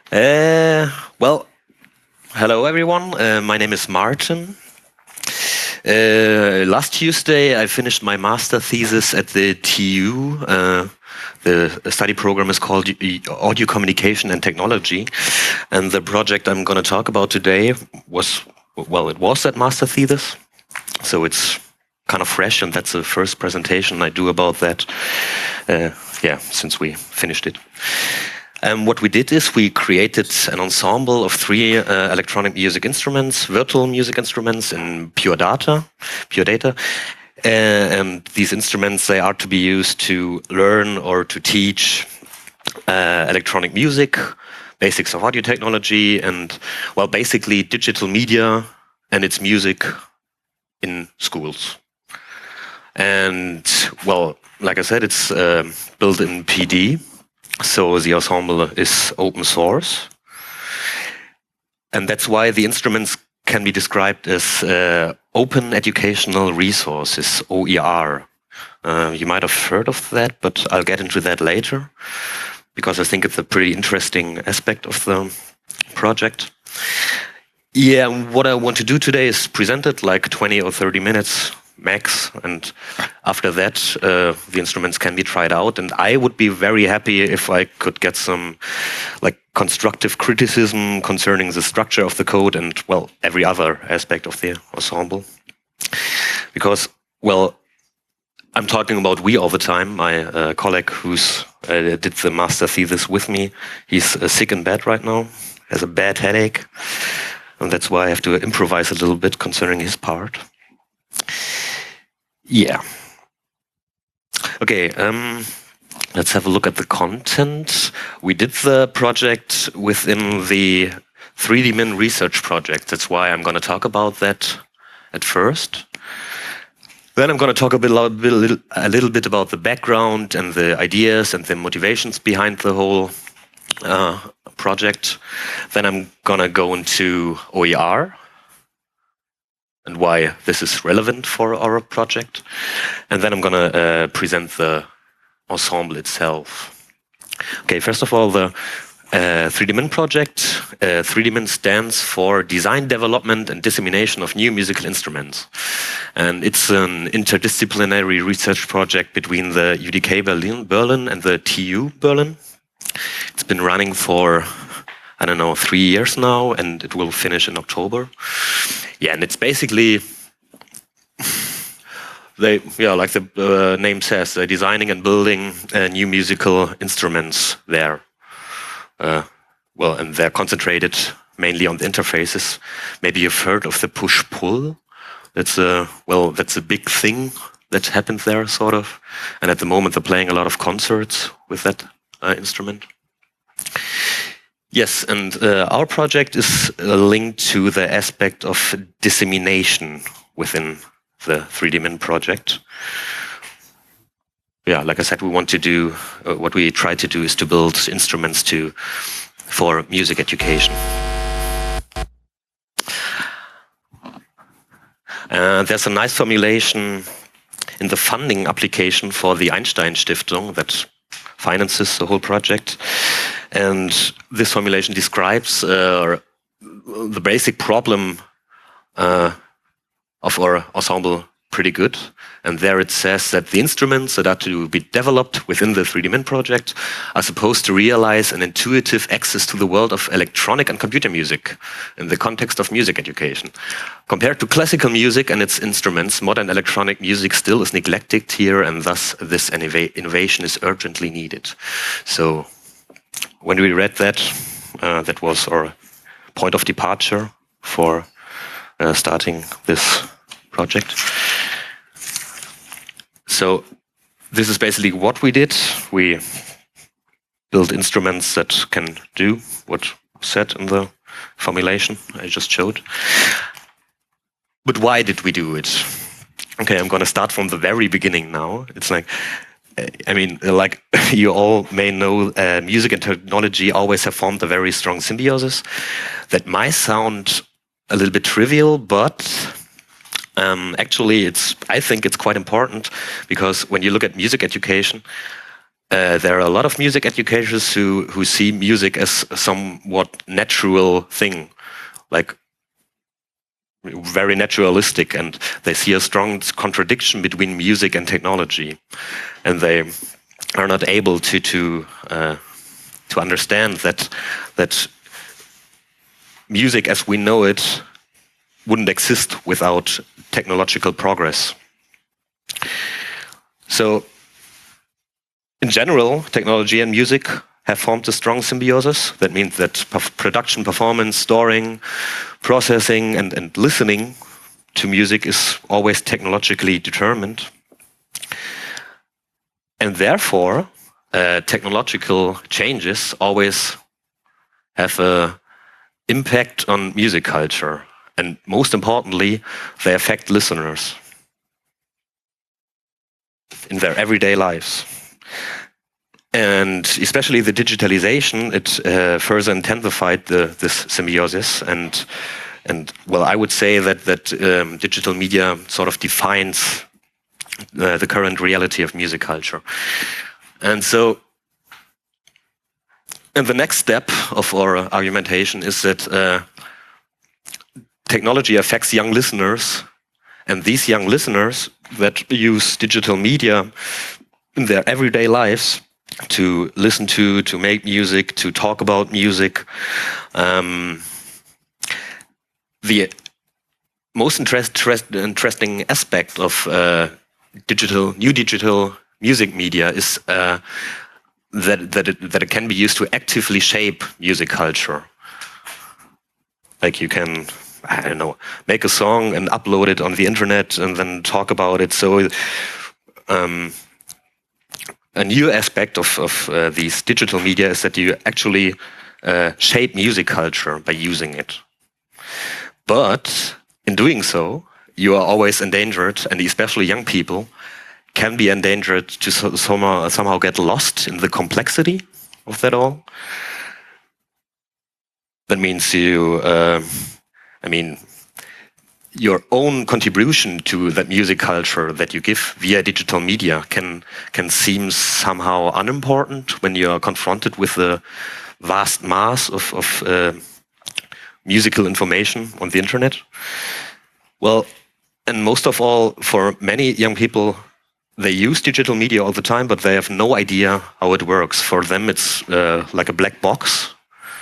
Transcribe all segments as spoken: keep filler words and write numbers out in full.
Uh, well, hello everyone. Uh, my name is Martin. Uh, last Tuesday, I finished my master thesis at the T U. Uh, the study program is called Audio Communication and Technology, and the project I'm going to talk about today was, well, it was that master thesis, so it's kind of fresh, and that's the first presentation I do about that. Uh, yeah, since we finished it. Um, what we did is we created an ensemble of three uh, electronic music instruments, virtual music instruments in pure data, pure data. Uh, and these instruments, they are to be used to learn or to teach uh, electronic music, basics of audio technology, and, well, basically digital media and its music in schools. And, well, like I said, it's uh, built in P D. So the ensemble is open source, and that's why the instruments can be described as uh, open educational resources, O E R. Uh, you might have heard of that, but I'll get into that later, because I think it's a pretty interesting aspect of the project. Yeah, what I want to do today is present it like twenty or thirty minutes max, and after that uh, the instruments can be tried out, and I would be very happy if I could get some like constructive criticism concerning the structure of the code and, well, every other aspect of the ensemble, because, well, I'm talking about we all the time. My uh, colleague who's uh, did the master thesis with me, he's uh, sick in bed right now, has a bad headache, and that's why I have to improvise a little bit concerning his part. Yeah. Okay, um, let's have a look at the content. We did the project within the three D Min research project. That's why I'm going to talk about that at first. Then I'm going to talk a, bit, a, little, a little bit about the background and the ideas and the motivations behind the whole uh, project. Then I'm going to go into O E R and why this is relevant for our project. And then I'm going to uh, present the ensemble itself. Okay, first of all, the uh, three D Min project. Uh, three D Min stands for Design, Development and Dissemination of New Musical Instruments. And it's an interdisciplinary research project between the U D K Berlin, Berlin and the T U Berlin. It's been running for, I don't know, three years now, and it will finish in October. Yeah, and it's basically, they, yeah, like the uh, name says, they're designing and building uh, new musical instruments there. Uh, well, and they're concentrated mainly on the interfaces. Maybe you've heard of the push-pull. That's a, well, that's a big thing that happened there, sort of. And at the moment, they're playing a lot of concerts with that uh, instrument. Yes, and uh, our project is uh, linked to the aspect of dissemination within the three D Min project. Yeah, like I said, we want to do, uh, what we try to do is to build instruments to, for music education. Uh, there's a nice formulation in the funding application for the Einstein Stiftung that finances the whole project. And this formulation describes uh, the basic problem uh, of our ensemble pretty good. And there it says that the instruments that are to be developed within the three D Min project are supposed to realize an intuitive access to the world of electronic and computer music in the context of music education. Compared to classical music and its instruments, modern electronic music still is neglected here, and thus this innovation is urgently needed. So when we read that, uh, that was our point of departure for uh, starting this project. So this is basically what we did. We built instruments that can do what said in the formulation I just showed. But why did we do it? Okay, I'm going to start from the very beginning now. It's like, I mean, like you all may know, uh, music and technology always have formed a very strong symbiosis. That might sound a little bit trivial, but um, actually, it's. I think it's quite important, because when you look at music education, Uh, there are a lot of music educators who, who see music as a somewhat natural thing, like very naturalistic, and they see a strong contradiction between music and technology, and they are not able to to uh, to understand that that music as we know it wouldn't exist without technological progress. So, in general, technology and music have formed a strong symbiosis. That means that production, performance, storing, processing, and, and listening to music is always technologically determined. And therefore, uh, technological changes always have an impact on music culture. And most importantly, they affect listeners in their everyday lives. And especially the digitalization, it uh, further intensified the, this symbiosis. And, and well, I would say that, that um, digital media sort of defines uh, the current reality of music culture. And so, and the next step of our argumentation is that uh, technology affects young listeners, and these young listeners that use digital media in their everyday lives to listen to, to make music, to talk about music. Um, the most interest, interest, interesting aspect of uh, digital, new digital music media is uh, that that it, that it can be used to actively shape music culture. Like you can, I don't know, make a song and upload it on the internet and then talk about it. So. Um, A new aspect of, of uh, these digital media is that you actually uh, shape music culture by using it. But in doing so, you are always endangered, and especially young people can be endangered to so, somehow, somehow get lost in the complexity of that all. That means you, uh, I mean, your own contribution to that music culture that you give via digital media can can seem somehow unimportant when you are confronted with the vast mass of, of uh, musical information on the internet. Well, and most of all, for many young people, they use digital media all the time, but they have no idea how it works. For them, it's uh, like a black box.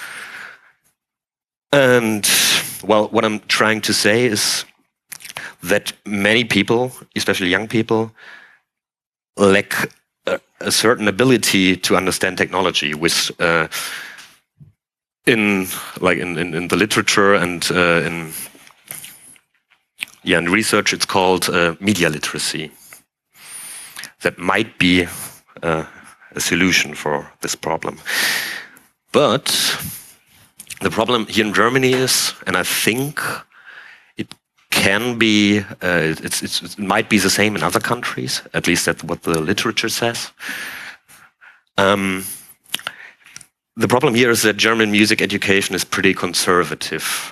And, well, what I'm trying to say is that many people, especially young people, lack a, a certain ability to understand technology, which uh, in like in, in, in the literature and uh, in yeah in research it's called uh, media literacy. That might be uh, a solution for this problem. But the problem here in Germany is, and I think it can be, uh, it's, it's, it might be the same in other countries, at least that's what the literature says. Um, the problem here is that German music education is pretty conservative.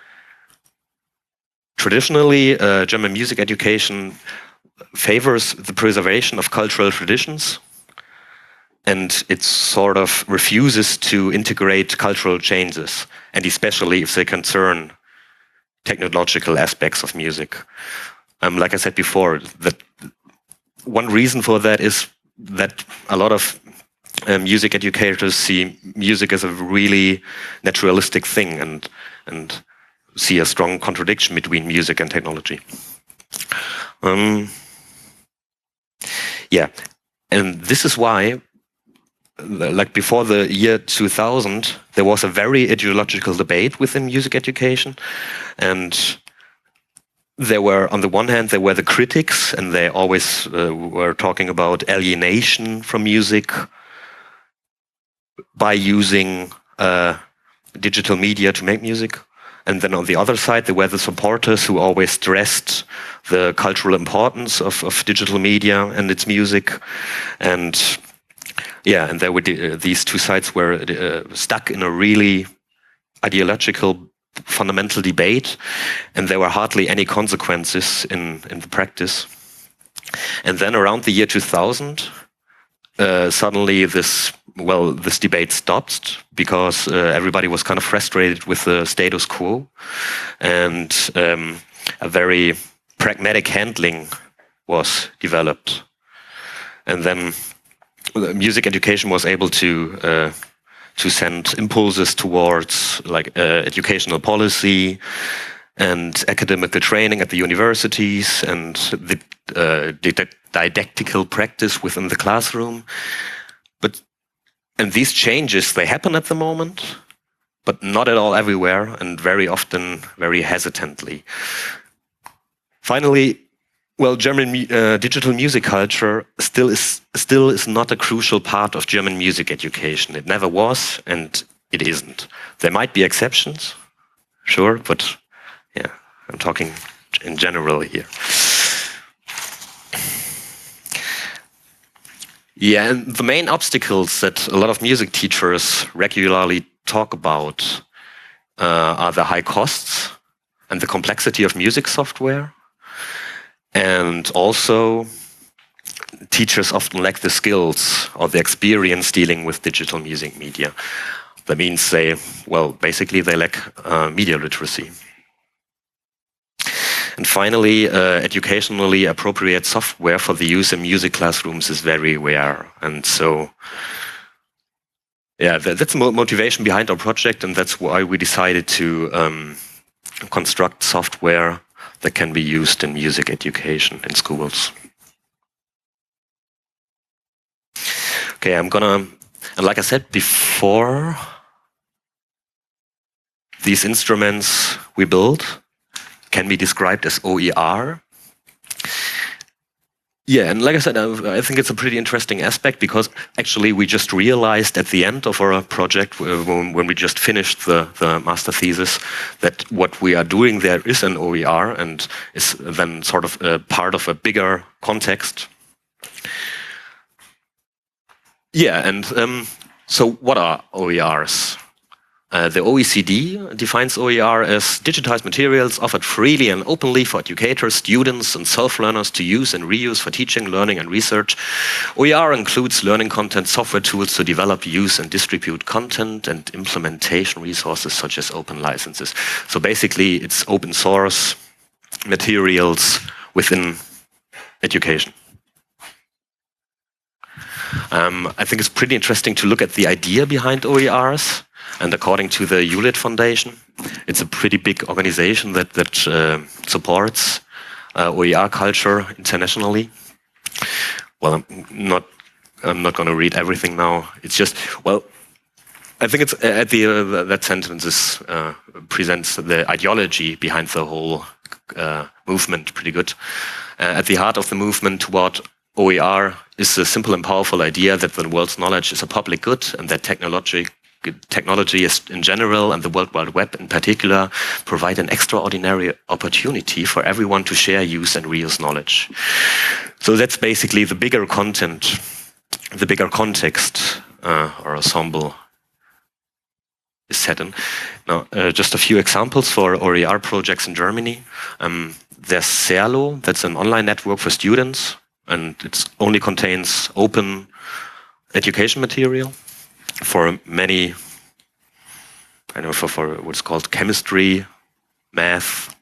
Traditionally, uh, German music education favors the preservation of cultural traditions, and it sort of refuses to integrate cultural changes, and especially if they concern technological aspects of music. Um, like I said before, that one reason for that is that a lot of uh, music educators see music as a really naturalistic thing, and and see a strong contradiction between music and technology. Um, yeah, and this is why, like before the year two thousand, there was a very ideological debate within music education, and there were, on the one hand, there were the critics, and they always uh, were talking about alienation from music by using uh, digital media to make music. And then on the other side, there were the supporters who always stressed the cultural importance of, of digital media and its music. And yeah, and there were uh, these two sides were uh, stuck in a really ideological, fundamental debate, and there were hardly any consequences in, in the practice. And then around the year two thousand, uh, suddenly this, well, this debate stopped because uh, everybody was kind of frustrated with the status quo, and um, a very pragmatic handling was developed. And then uh, music education was able to uh, to send impulses towards like uh, educational policy and academical training at the universities and the uh, didactical practice within the classroom. But and these changes, they happen at the moment, but not at all everywhere, and very often very hesitantly. Finally, well, German uh, digital music culture still is still is not a crucial part of German music education. It never was, and it isn't. There might be exceptions, sure, but yeah, I'm talking in general here. Yeah, and the main obstacles that a lot of music teachers regularly talk about uh, are the high costs and the complexity of music software. And also, teachers often lack the skills or the experience dealing with digital music media. That means they, well, basically they lack uh, media literacy. And finally, uh, educationally appropriate software for the use in music classrooms is very rare. And so, yeah, that, that's the motivation behind our project, and that's why we decided to um, construct software that can be used in music education in schools. Okay, I'm gonna, and like I said before, these instruments we built can be described as O E R. Yeah, and like I said, I, I think it's a pretty interesting aspect because actually we just realized at the end of our project, when, when we just finished the, the master thesis, that what we are doing there is an O E R and is then sort of a part of a bigger context. Yeah, and um, so what are O E Rs? Uh, the O E C D defines O E R as digitized materials offered freely and openly for educators, students, and self-learners to use and reuse for teaching, learning, and research. O E R includes learning content, software tools to develop, use, and distribute content, and implementation resources such as open licenses. So basically, it's open source materials within education. Um, I think it's pretty interesting to look at the idea behind O E Rs. And according to the Hewlett Foundation, it's a pretty big organization that, that uh, supports uh, O E R culture internationally. Well, I'm not, I'm not going to read everything now. It's just, well, I think it's at the uh, that sentence is, uh, presents the ideology behind the whole uh, movement pretty good. Uh, at the heart of the movement toward O E R is the simple and powerful idea that the world's knowledge is a public good and that technology Technology is in general and the World Wide Web in particular provide an extraordinary opportunity for everyone to share, use, and reuse knowledge. So that's basically the bigger content, the bigger context uh, or ensemble is set in. Now, uh, just a few examples for O E R projects in Germany. Um, there's Serlo, that's an online network for students, and it only contains open education material for many, I know, for, for what's called chemistry, math,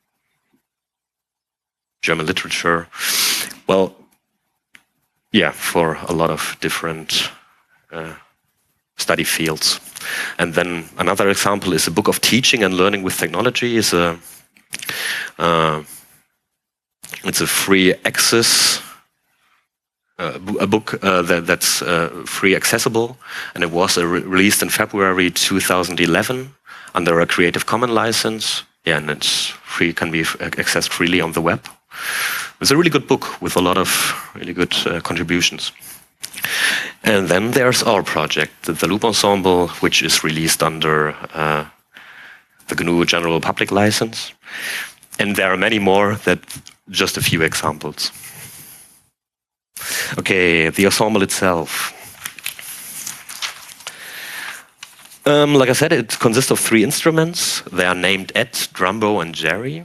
German literature. Well, yeah, for a lot of different uh, study fields. And then another example is a book of teaching and learning with technology. Is a uh, it's a free access. Uh, a book uh, that, that's uh, free accessible, and it was uh, re released in February two thousand eleven under a Creative Commons license. Yeah, and it's free, can be accessed freely on the web. It's a really good book with a lot of really good uh, contributions. And then there's our project, the, the Loop Ensemble, which is released under uh, the G N U General Public License. And there are many more, that just a few examples. Okay, the ensemble itself. Um, like I said, it consists of three instruments. They are named Ed, Drumbo, and Jerry.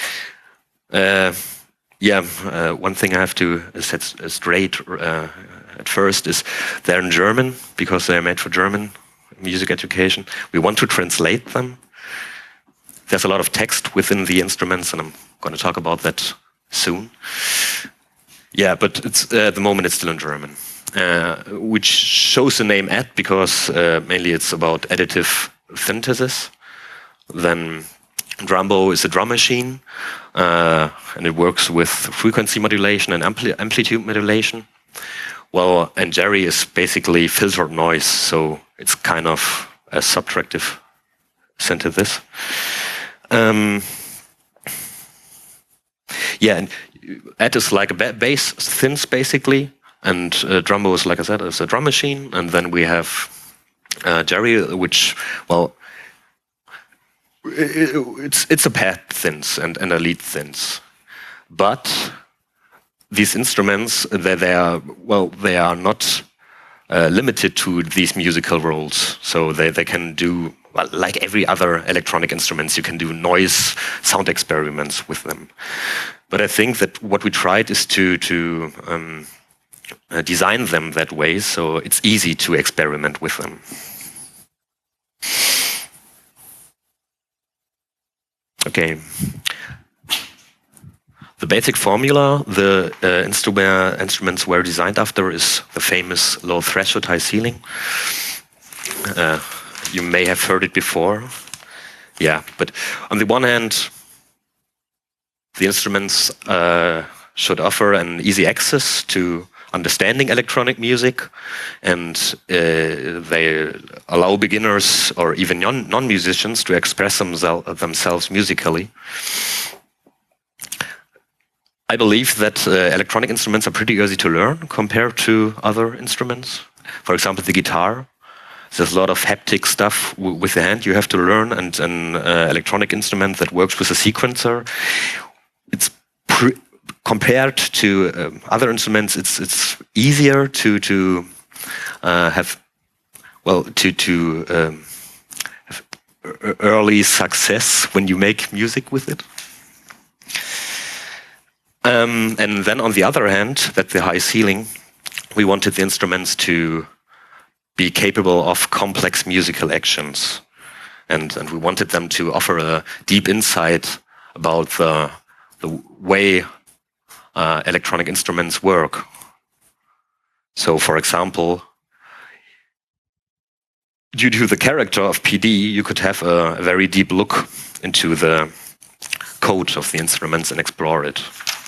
Uh, yeah, uh, one thing I have to set straight uh, at first is they're in German because they're made for German music education. We want to translate them. There's a lot of text within the instruments, and I'm going to talk about that soon. Yeah, but it's, uh, at the moment it's still in German, uh, which shows the name A D because uh, mainly it's about additive synthesis. Then Drumbo is a drum machine, uh, and it works with frequency modulation and ampli amplitude modulation. Well, and Jerry is basically filtered noise, so it's kind of a subtractive synthesis. Um, yeah, and A D is like a ba bass synth basically, and uh, Drumbo is, like I said, is a drum machine, and then we have uh, Jerry, which, well, it, it's it's a pad synth and, and a lead synth, but these instruments, they, they are, well, they are not uh, limited to these musical roles. So they, they can do, well, like every other electronic instruments, you can do noise sound experiments with them. But I think that what we tried is to, to um, uh, design them that way, so it's easy to experiment with them. Okay. The basic formula the uh, instrument, instruments were designed after is the famous low threshold, high ceiling. Uh, you may have heard it before. Yeah, but on the one hand, the instruments uh, should offer an easy access to understanding electronic music, and uh, they allow beginners or even non-musicians to express themsel themselves musically. I believe that uh, electronic instruments are pretty easy to learn compared to other instruments. For example, the guitar. There's a lot of haptic stuff w with the hand you have to learn, and an uh, electronic instrument that works with a sequencer. It's pre compared to um, other instruments. It's it's easier to to uh, have well to to um, have early success when you make music with it. Um, and then on the other hand, that the high ceiling, we wanted the instruments to be capable of complex musical actions. And, and we wanted them to offer a deep insight about the, the way uh, electronic instruments work. So, for example, due to the character of P D, you could have a, a very deep look into the code of the instruments and explore it.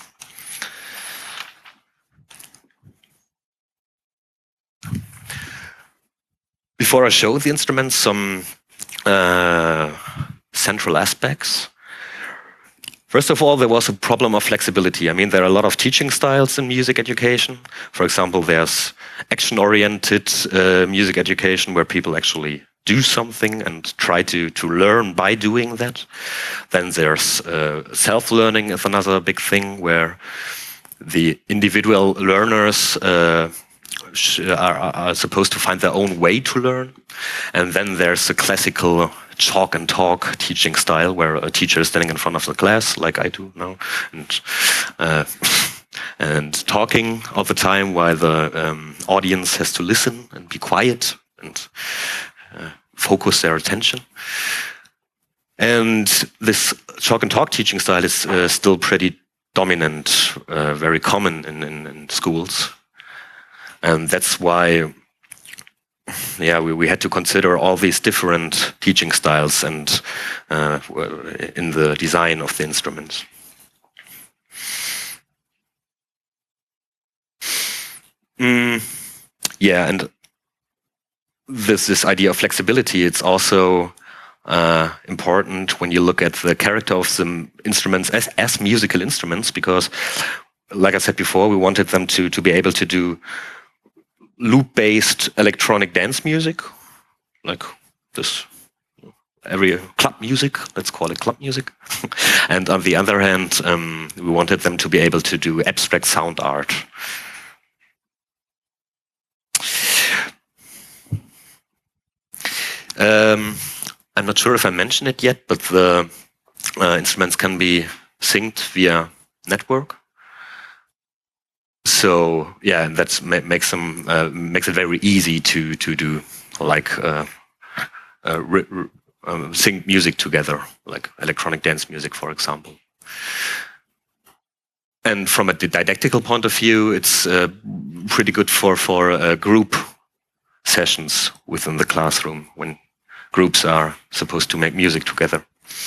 Before I show the instruments, some uh, central aspects. First of all, there was a problem of flexibility. I mean, there are a lot of teaching styles in music education. For example, there's action-oriented uh, music education where people actually do something and try to, to learn by doing that. Then there's uh, self-learning is another big thing where the individual learners uh, Are, are supposed to find their own way to learn. And then there's a classical chalk and talk teaching style where a teacher is standing in front of the class, like I do now, and uh, and talking all the time while the um, audience has to listen and be quiet and uh, focus their attention. And this chalk and talk teaching style is uh, still pretty dominant, uh, very common in, in, in schools. And that's why, yeah, we, we had to consider all these different teaching styles and uh, in the design of the instruments. Mm, yeah, and this this idea of flexibility, it's also uh, important when you look at the character of the instruments as as musical instruments, because, like I said before, we wanted them to to be able to do loop-based electronic dance music, like this, every club music, let's call it club music. And on the other hand, um, we wanted them to be able to do abstract sound art. Um, I'm not sure if I mentioned it yet, but the uh, instruments can be synced via network. so yeah, and that ma makes them uh, makes it very easy to to do like uh, uh, um, sing music together, like electronic dance music, for example. And from a didactical point of view, it's uh, pretty good for for uh, group sessions within the classroom when groups are supposed to make music together.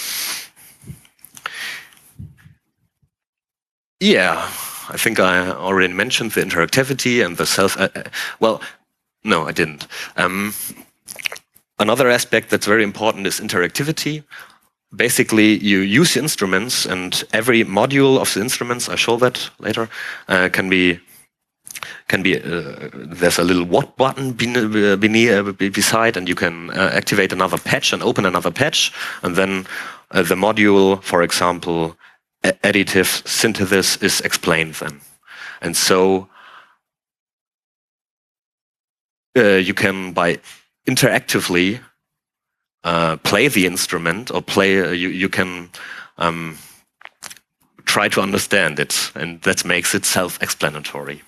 Yeah, I think I already mentioned the interactivity and the self. Uh, uh, well, no, I didn't. Um, another aspect that's very important is interactivity. Basically, you use the instruments, and every module of the instruments, I show that later, uh, can be can be. Uh, there's a little what button beneath, uh, beside, and you can uh, activate another patch and open another patch, and then uh, the module, for example, additive synthesis is explained then. And so uh, you can, by interactively uh, play the instrument or play, uh, you, you can um, try to understand it, and that makes it self-explanatory.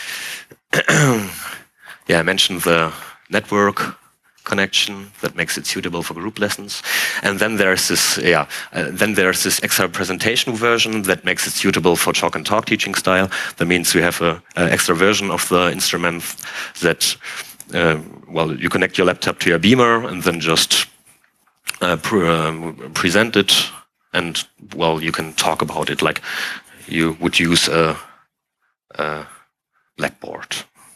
Yeah, I mentioned the network connection that makes it suitable for group lessons, and then there's this yeah uh, then there's this extra presentation version that makes it suitable for chalk and talk teaching style. That means we have a, a extra version of the instrument that uh, well, you connect your laptop to your beamer and then just uh, pre uh, present it, and well, you can talk about it like you would use a, a blackboard.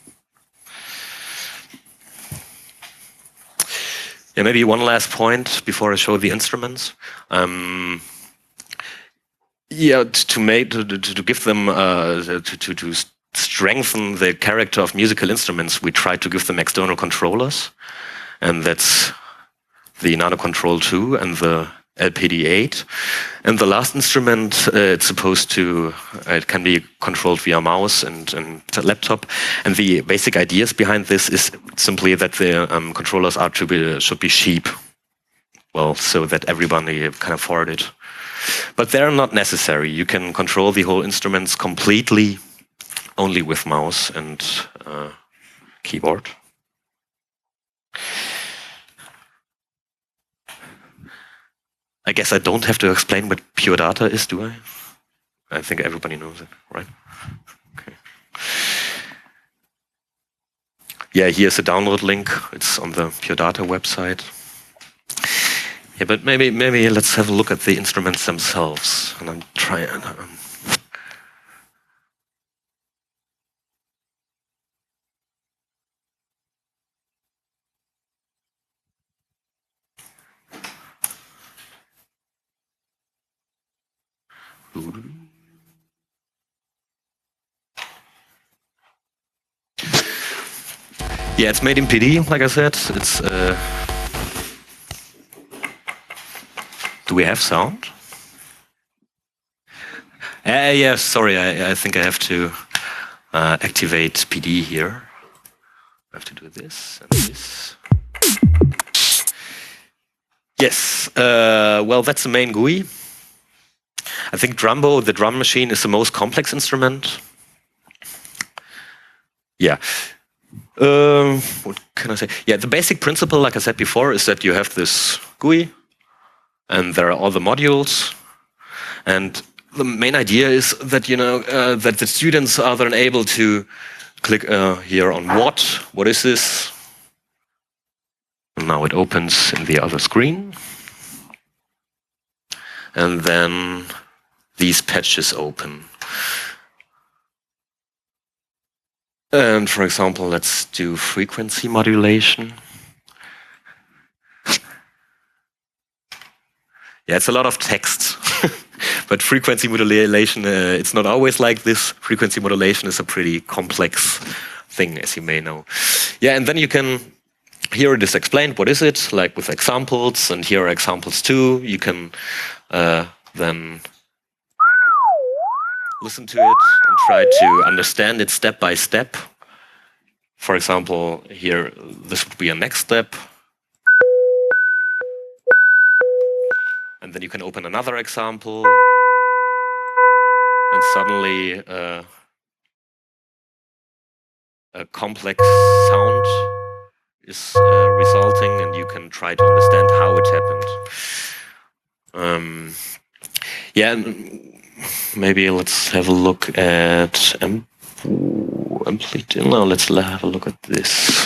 Yeah, maybe one last point before I show the instruments. Um, yeah, to make to, to, to give them uh, to, to to strengthen the character of musical instruments, we try to give them external controllers, and that's the Nano Control two and the L P D eight. And the last instrument, uh, it's supposed to, uh, it can be controlled via mouse and, and laptop. And the basic ideas behind this is simply that the um, controllers are to be, should be cheap. Well, so that everybody can afford it. But they're not necessary. You can control the whole instruments completely only with mouse and uh, keyboard. I guess I don't have to explain what pure data is, do I? I think everybody knows it, right? Okay. Yeah, here's a download link. It's on the Pure Data website. Yeah, but maybe maybe let's have a look at the instruments themselves. And I'm trying. Um, Yeah, it's made in P D, like I said. It's. Uh, do we have sound? Uh, yeah, sorry, I, I think I have to uh, activate P D here. I have to do this and this. Yes, uh, well, that's the main G U I. I think Drumbo, the drum machine, is the most complex instrument. Yeah. Um, what can I say? Yeah, the basic principle, like I said before, is that you have this G U I, and there are all the modules, and the main idea is that you know uh, that the students are then able to click uh, here on what. What is this? And now it opens in the other screen, and then these patches open. And for example, let's do frequency modulation. Yeah, it's a lot of text, but frequency modulation, uh, it's not always like this. Frequency modulation is a pretty complex thing, as you may know. Yeah, and then you can, here it is explained, what is it, like with examples, and here are examples too. You can uh, then listen to it and try to understand it step by step. For example, here, this would be a next step. And then you can open another example. And suddenly, uh, a complex sound is uh, resulting, and you can try to understand how it happened. Um, yeah, maybe let's have a look at amplitude. No, let's have a look at this.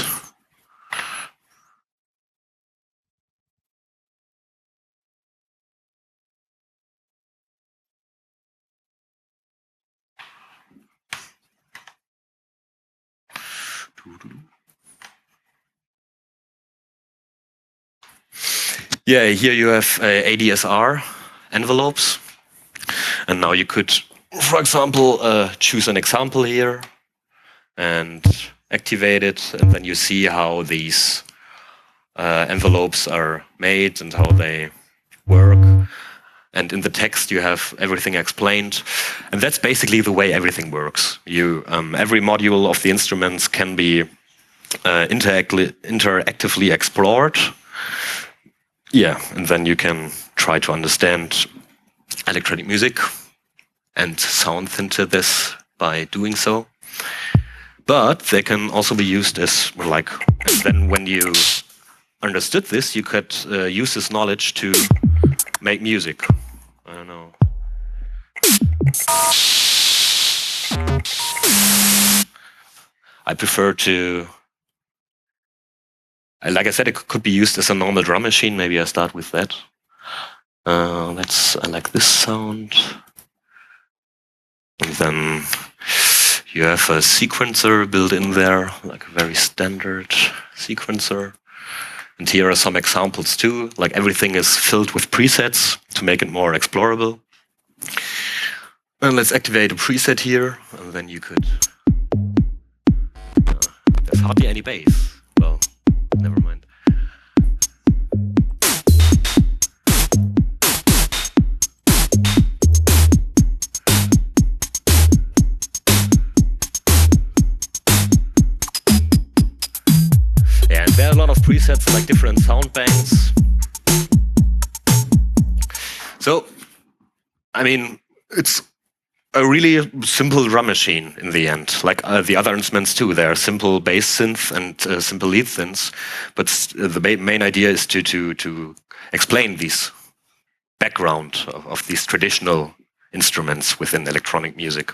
Yeah, here you have uh, A D S R envelopes, and now you could, for example, uh, choose an example here and activate it, and then you see how these uh, envelopes are made and how they work. And in the text, you have everything explained, and that's basically the way everything works. You, um, every module of the instruments can be uh, interactively, interactively explored. Yeah, and then you can try to understand electronic music and sound into this by doing so. But they can also be used as, like, and then when you understood this, you could uh, use this knowledge to make music. I don't know. I prefer to, like I said, it could be used as a normal drum machine. Maybe I start with that. Uh, let's, I like this sound. And then you have a sequencer built in there, like a very standard sequencer. And here are some examples too, like everything is filled with presets to make it more explorable. And let's activate a preset here, and then you could... Uh, there's hardly any bass. Well, never mind. Yeah, and there are a lot of presets, like different sound banks. So, I mean, it's a really simple drum machine in the end, like uh, the other instruments too. They are simple bass synths and uh, simple lead synths, but the ma main idea is to to to explain these background of, of these traditional instruments within electronic music.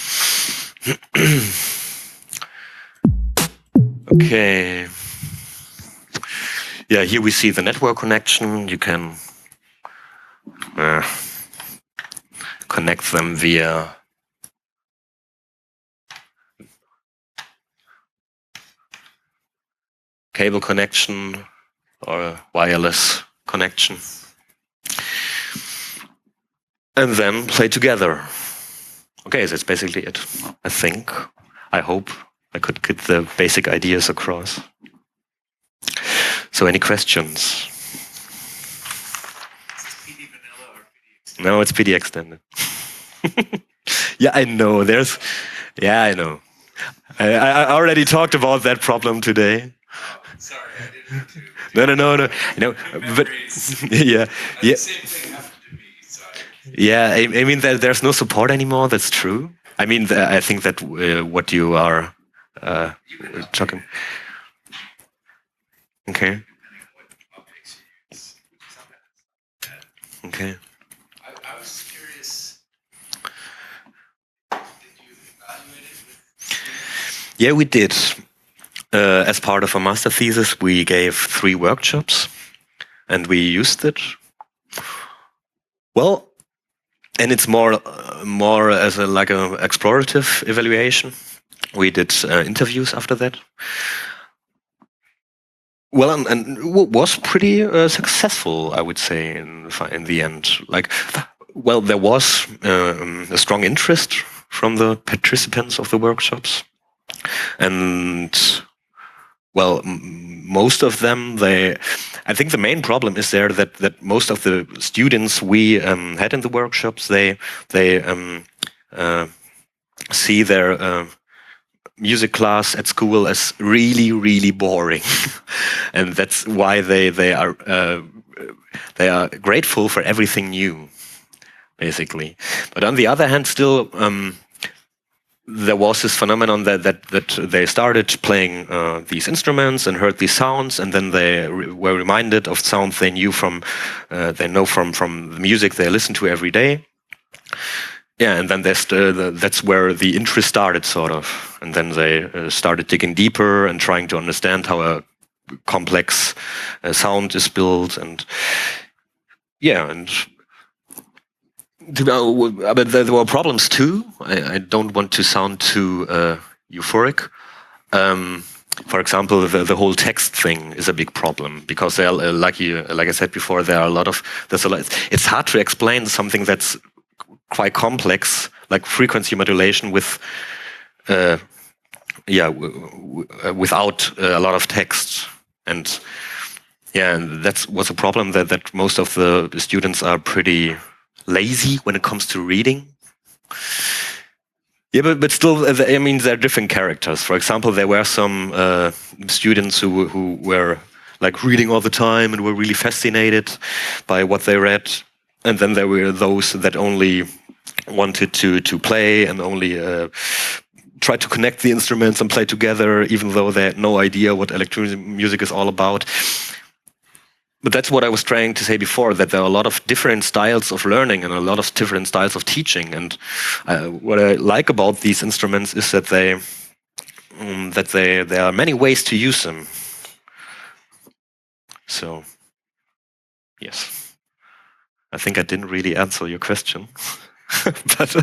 Okay. Yeah, here we see the network connection. You can uh, connect them via cable connection or a wireless connection, and then play together. Okay, so that's basically it. I think, I hope I could get the basic ideas across. So any questions? No, it's P D extended. Yeah, I know. There's, yeah, I know. I, I already talked about that problem today. Oh, sorry, I didn't. To, to no, no, no, no. No, but yeah, yeah. The same thing happened to me. So yeah, I, I mean, there, there's no support anymore. That's true. I mean, the, I think that uh, what you are uh, talking. Okay. Okay. I, I was curious. Did you evaluate it with? Yeah, we did. Uh, as part of a master thesis, we gave three workshops, and we used it. Well, and it's more, uh, more as a like a explorative evaluation. We did uh, interviews after that. Well, and, and was pretty uh, successful, I would say, in in the end. Like, well, there was um, a strong interest from the participants of the workshops, and well, m most of them, they, I think the main problem is there that that most of the students we um, had in the workshops, they they um, uh, see their uh, music class at school as really, really boring, and that's why they they are uh, they are grateful for everything new, basically. But on the other hand, still, um, there was this phenomenon that that, that they started playing uh, these instruments and heard these sounds, and then they re were reminded of sounds they knew from, uh, they know from from the music they listen to every day. Yeah, and then that's the, the, that's where the interest started, sort of, and then they uh, started digging deeper and trying to understand how a complex uh, sound is built, and yeah, and. But there were problems too. I, I don't want to sound too uh, euphoric. Um, for example, the, the whole text thing is a big problem because, there are, uh, like you, like I said before, there are a lot of. There's a lot. It's hard to explain something that's quite complex, like frequency modulation, with, uh, yeah, w w without uh, a lot of text, and yeah, and that was a problem that that most of the students are pretty lazy when it comes to reading. Yeah, but, but still, I mean, there are different characters. For example, there were some uh, students who, who were like reading all the time and were really fascinated by what they read. And then there were those that only wanted to, to play and only uh, tried to connect the instruments and play together, even though they had no idea what electronic music is all about. But that's what I was trying to say before, that there are a lot of different styles of learning and a lot of different styles of teaching. And uh, what I like about these instruments is that they um, that they there are many ways to use them. So, yes, I think I didn't really answer your question, but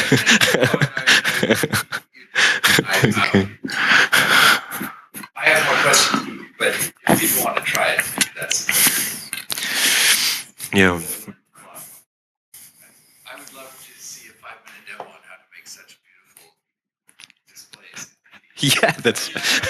I, um, I have more questions, but if people want to try it, maybe that's. Yeah. I would love to see a five-minute demo on how to make such beautiful displays. Yeah, that's.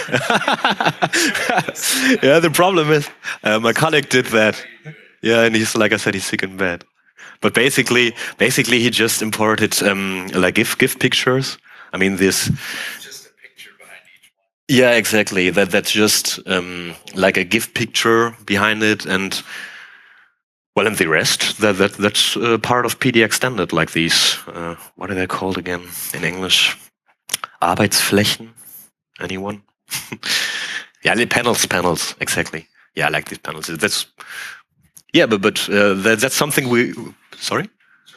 Yeah, the problem is uh, my colleague did that. Yeah, and he's like I said, he's sick in bed. But basically, basically, he just imported um, like GIF GIF pictures. I mean, this. Just a picture behind each one. Yeah, exactly. That that's just um, like a GIF picture behind it, and well, and the rest that that that's uh, part of P D Extended. Like these, uh, what are they called again in English? Arbeitsflächen. Anyone? Yeah, the panels, panels. Exactly. Yeah, I like these panels. That's yeah, but but uh, that, that's something we. Sorry.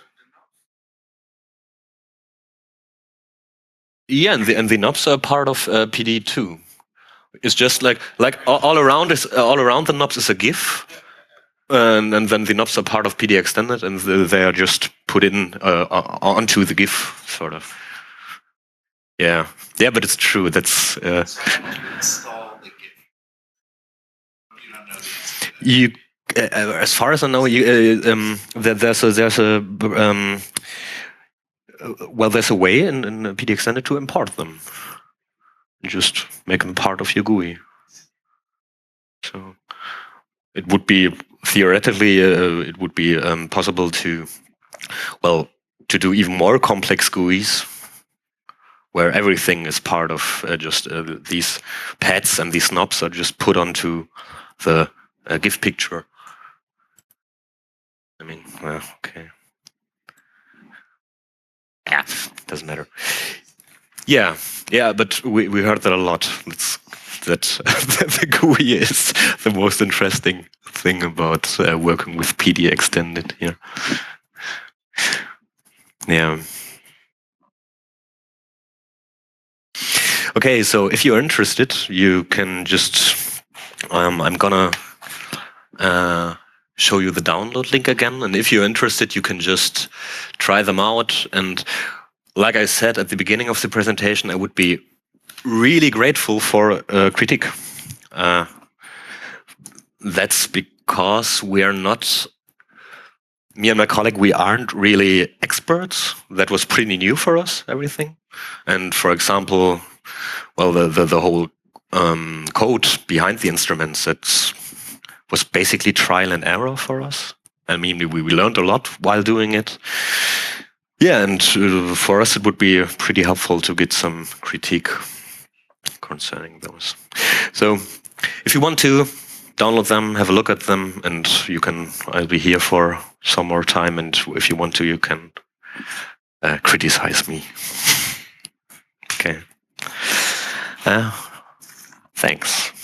Yeah, and the and the knobs are part of uh, P D too. It's just like like all, all around is uh, all around the knobs is a GIF, and and then the knobs are part of P D Extended, and the, they are just put in uh, onto the GIF, sort of. Yeah, yeah, but it's true. That's uh, So how do you install the GIF? You don't know the answer to that. you. Uh, as far as I know, you uh, um, there, there's a there's a um, well, there's a way in, in P D Extended to import them. You just make them part of your G U I. So it would be theoretically uh, it would be um, possible to well to do even more complex G U Is where everything is part of uh, just uh, these pads and these knobs are just put onto the uh, GIF picture. I mean, well, okay. Yeah, doesn't matter. Yeah, yeah, but we, we heard that a lot. It's, that the G U I is the most interesting thing about uh, working with P D Extended here. Yeah. Okay, so if you're interested, you can just. Um, I'm gonna uh, show you the download link again, and if you're interested, you can just try them out. And like I said at the beginning of the presentation, I would be really grateful for uh, critique. Uh, that's because we are not, me and my colleague, we aren't really experts. That was pretty new for us, everything. And for example, well, the, the, the whole um, code behind the instruments, that was basically trial and error for us. I mean, we, we learned a lot while doing it. Yeah, and uh, for us it would be pretty helpful to get some critique concerning those. So if you want to download them, have a look at them, and you can, I'll be here for some more time, and if you want to, you can uh, criticize me. Okay. Uh, thanks.